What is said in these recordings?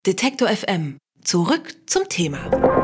Detektor FM. Zurück zum Thema.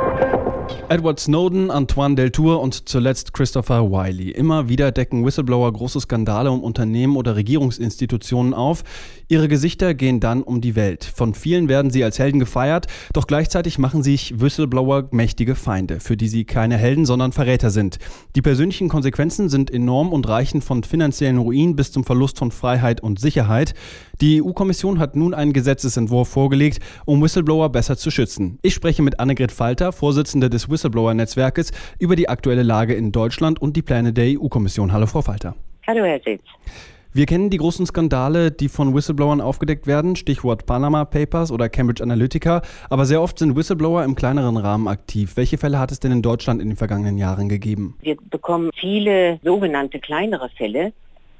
Edward Snowden, Antoine Deltour und zuletzt Christopher Wylie. Immer wieder decken Whistleblower große Skandale um Unternehmen oder Regierungsinstitutionen auf. Ihre Gesichter gehen dann um die Welt. Von vielen werden sie als Helden gefeiert, doch gleichzeitig machen sich Whistleblower mächtige Feinde, für die sie keine Helden, sondern Verräter sind. Die persönlichen Konsequenzen sind enorm und reichen von finanziellen Ruin bis zum Verlust von Freiheit und Sicherheit. Die EU-Kommission hat nun einen Gesetzesentwurf vorgelegt, um Whistleblower besser zu schützen. Ich spreche mit Annegret Falter, Vorsitzende des Whistleblower-Netzwerkes, über die aktuelle Lage in Deutschland und die Pläne der EU-Kommission. Hallo, Frau Falter. Hallo, Herr Sitz. Wir kennen die großen Skandale, die von Whistleblowern aufgedeckt werden, Stichwort Panama Papers oder Cambridge Analytica, aber sehr oft sind Whistleblower im kleineren Rahmen aktiv. Welche Fälle hat es denn in Deutschland in den vergangenen Jahren gegeben? Wir bekommen viele sogenannte kleinere Fälle,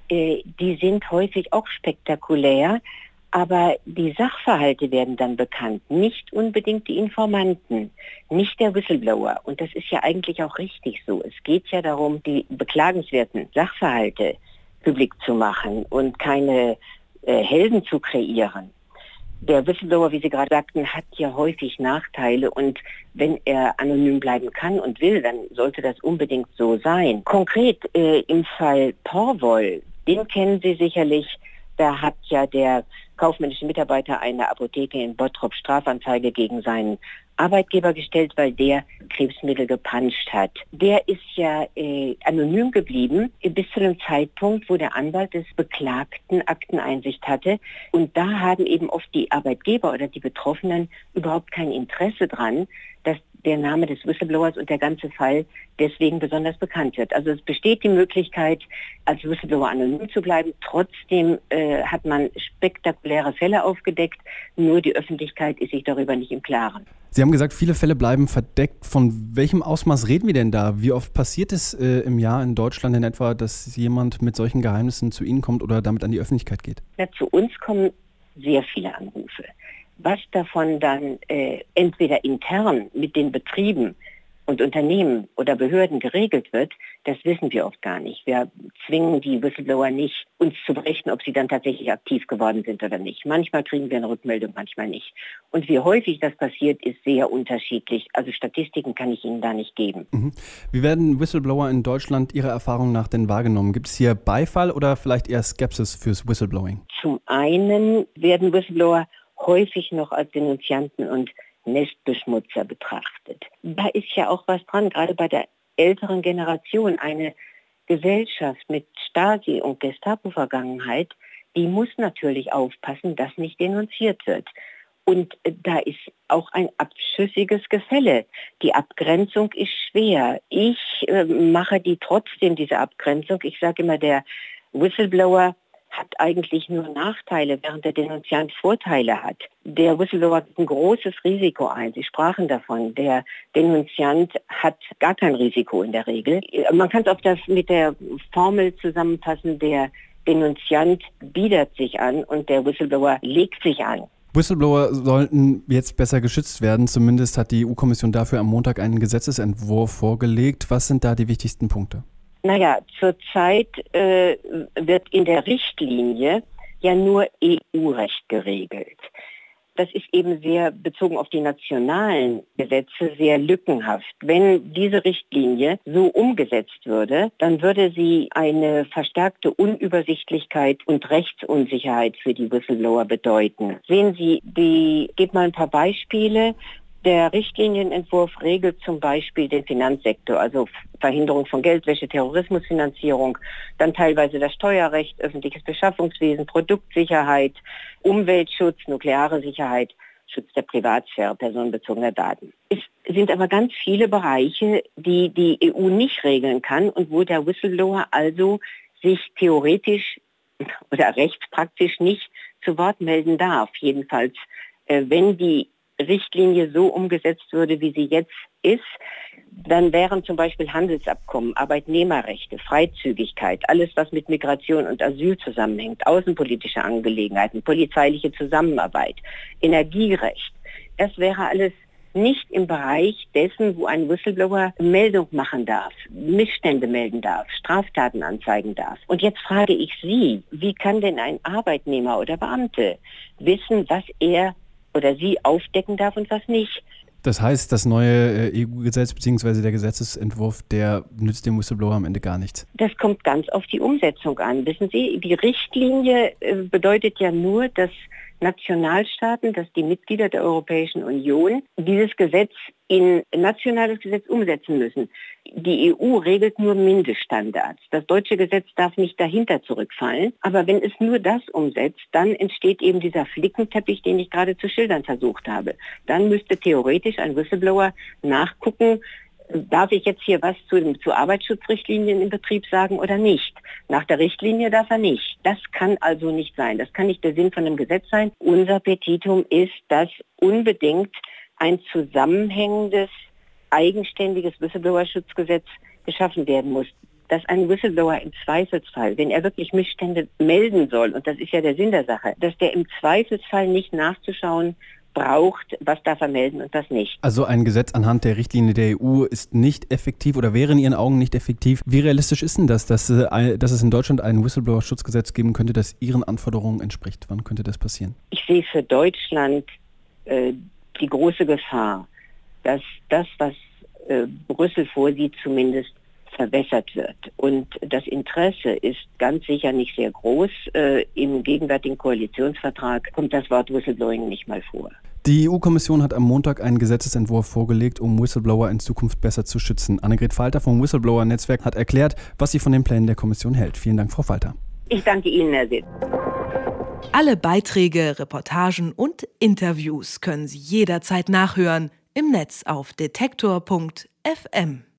die sind häufig auch spektakulär, aber die Sachverhalte werden dann bekannt, nicht unbedingt die Informanten, nicht der Whistleblower. Und das ist ja eigentlich auch richtig so. Es geht ja darum, die beklagenswerten Sachverhalte publik zu machen und keine Helden zu kreieren. Der Whistleblower, wie Sie gerade sagten, hat ja häufig Nachteile und wenn er anonym bleiben kann und will, dann sollte das unbedingt so sein. Konkret im Fall Porwoll, den kennen Sie sicherlich, da hat ja der kaufmännische Mitarbeiter einer Apotheke in Bottrop Strafanzeige gegen seinen Arbeitgeber gestellt, weil der Krebsmittel gepanscht hat. Der ist ja anonym geblieben bis zu dem Zeitpunkt, wo der Anwalt des Beklagten Akteneinsicht hatte. Und da haben eben oft die Arbeitgeber oder die Betroffenen überhaupt kein Interesse dran, dass der Name des Whistleblowers und der ganze Fall deswegen besonders bekannt wird. Also es besteht die Möglichkeit, als Whistleblower anonym zu bleiben. Trotzdem hat man spektakuläre Fälle aufgedeckt, nur die Öffentlichkeit ist sich darüber nicht im Klaren. Sie haben gesagt, viele Fälle bleiben verdeckt. Von welchem Ausmaß reden wir denn da? Wie oft passiert es im Jahr in Deutschland in etwa, dass jemand mit solchen Geheimnissen zu Ihnen kommt oder damit an die Öffentlichkeit geht? Ja, zu uns kommen sehr viele Anrufe. Was davon dann entweder intern mit den Betrieben und Unternehmen oder Behörden geregelt wird, das wissen wir oft gar nicht. Wir zwingen die Whistleblower nicht, uns zu berichten, ob sie dann tatsächlich aktiv geworden sind oder nicht. Manchmal kriegen wir eine Rückmeldung, manchmal nicht. Und wie häufig das passiert, ist sehr unterschiedlich. Also Statistiken kann ich Ihnen da nicht geben. Wie werden Whistleblower in Deutschland Ihrer Erfahrung nach denn wahrgenommen? Gibt es hier Beifall oder vielleicht eher Skepsis fürs Whistleblowing? Zum einen werden Whistleblower häufig noch als Denunzianten und Nestbeschmutzer betrachtet. Da ist ja auch was dran, gerade bei der älteren Generation. Eine Gesellschaft mit Stasi- und Gestapo-Vergangenheit, die muss natürlich aufpassen, dass nicht denunziert wird. Und da ist auch ein abschüssiges Gefälle. Die Abgrenzung ist schwer. Ich mache trotzdem diese Abgrenzung. Ich sage immer, der Whistleblower hat eigentlich nur Nachteile, während der Denunziant Vorteile hat. Der Whistleblower hat ein großes Risiko ein. Sie sprachen davon. Der Denunziant hat gar kein Risiko in der Regel. Man kann es auf das mit der Formel zusammenfassen, der Denunziant biedert sich an und der Whistleblower legt sich an. Whistleblower sollten jetzt besser geschützt werden. Zumindest hat die EU-Kommission dafür am Montag einen Gesetzesentwurf vorgelegt. Was sind da die wichtigsten Punkte? Naja, zurzeit wird in der Richtlinie ja nur EU-Recht geregelt. Das ist eben sehr bezogen auf die nationalen Gesetze sehr lückenhaft. Wenn diese Richtlinie so umgesetzt würde, dann würde sie eine verstärkte Unübersichtlichkeit und Rechtsunsicherheit für die Whistleblower bedeuten. Sehen Sie, ich gebe mal ein paar Beispiele. Der Richtlinienentwurf regelt zum Beispiel den Finanzsektor, also Verhinderung von Geldwäsche, Terrorismusfinanzierung, dann teilweise das Steuerrecht, öffentliches Beschaffungswesen, Produktsicherheit, Umweltschutz, nukleare Sicherheit, Schutz der Privatsphäre, personenbezogener Daten. Es sind aber ganz viele Bereiche, die die EU nicht regeln kann und wo der Whistleblower also sich theoretisch oder rechtspraktisch nicht zu Wort melden darf. Jedenfalls, wenn die Richtlinie so umgesetzt würde, wie sie jetzt ist, dann wären zum Beispiel Handelsabkommen, Arbeitnehmerrechte, Freizügigkeit, alles was mit Migration und Asyl zusammenhängt, außenpolitische Angelegenheiten, polizeiliche Zusammenarbeit, Energierecht. Das wäre alles nicht im Bereich dessen, wo ein Whistleblower Meldung machen darf, Missstände melden darf, Straftaten anzeigen darf. Und jetzt frage ich Sie, wie kann denn ein Arbeitnehmer oder Beamte wissen, was er oder sie aufdecken darf und was nicht. Das heißt, das neue EU-Gesetz bzw. der Gesetzesentwurf, der nützt dem Whistleblower am Ende gar nichts? Das kommt ganz auf die Umsetzung an. Wissen Sie, die Richtlinie bedeutet ja nur, dass Nationalstaaten, dass die Mitglieder der Europäischen Union dieses Gesetz in nationales Gesetz umsetzen müssen. Die EU regelt nur Mindeststandards. Das deutsche Gesetz darf nicht dahinter zurückfallen. Aber wenn es nur das umsetzt, dann entsteht eben dieser Flickenteppich, den ich gerade zu schildern versucht habe. Dann müsste theoretisch ein Whistleblower nachgucken, darf ich jetzt hier was zu Arbeitsschutzrichtlinien im Betrieb sagen oder nicht? Nach der Richtlinie darf er nicht. Das kann also nicht sein. Das kann nicht der Sinn von einem Gesetz sein. Unser Petitum ist, dass unbedingt ein zusammenhängendes, eigenständiges Whistleblower-Schutzgesetz geschaffen werden muss. Dass ein Whistleblower im Zweifelsfall, wenn er wirklich Missstände melden soll, und das ist ja der Sinn der Sache, dass der im Zweifelsfall nicht nachzuschauen braucht, was darf er melden und was nicht. Also ein Gesetz anhand der Richtlinie der EU ist nicht effektiv oder wäre in Ihren Augen nicht effektiv. Wie realistisch ist denn das, dass es in Deutschland ein Whistleblower-Schutzgesetz geben könnte, das Ihren Anforderungen entspricht? Wann könnte das passieren? Ich sehe für Deutschland die große Gefahr, dass das, was Brüssel vorsieht, zumindest verwässert wird. Und das Interesse ist ganz sicher nicht sehr groß. Im gegenwärtigen Koalitionsvertrag kommt das Wort Whistleblowing nicht mal vor. Die EU-Kommission hat am Montag einen Gesetzesentwurf vorgelegt, um Whistleblower in Zukunft besser zu schützen. Annegret Falter vom Whistleblower-Netzwerk hat erklärt, was sie von den Plänen der Kommission hält. Vielen Dank, Frau Falter. Ich danke Ihnen, Herr Sitt. Alle Beiträge, Reportagen und Interviews können Sie jederzeit nachhören im Netz auf detektor.fm.